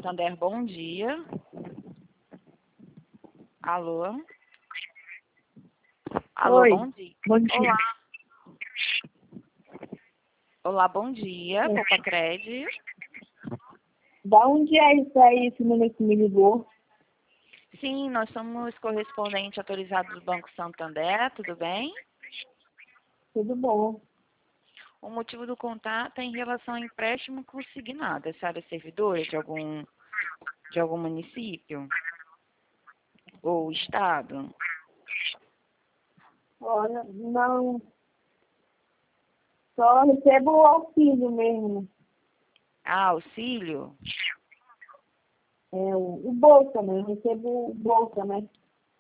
Santander, bom dia. Alô? Alô, Oi, bom dia. bom dia. Olá. Olá, bom dia, Copacred. Da onde é isso aí, esse número que me ligou? Sim, nós somos correspondente autorizado do Banco Santander, tudo bem? Tudo bom. O motivo do contato é em relação ao empréstimo consignado. A senhora é servidora de algum município ou estado? Olha, não, só recebo o auxílio mesmo. Ah, auxílio? O Bolsa, né? Eu recebo o Bolsa, né?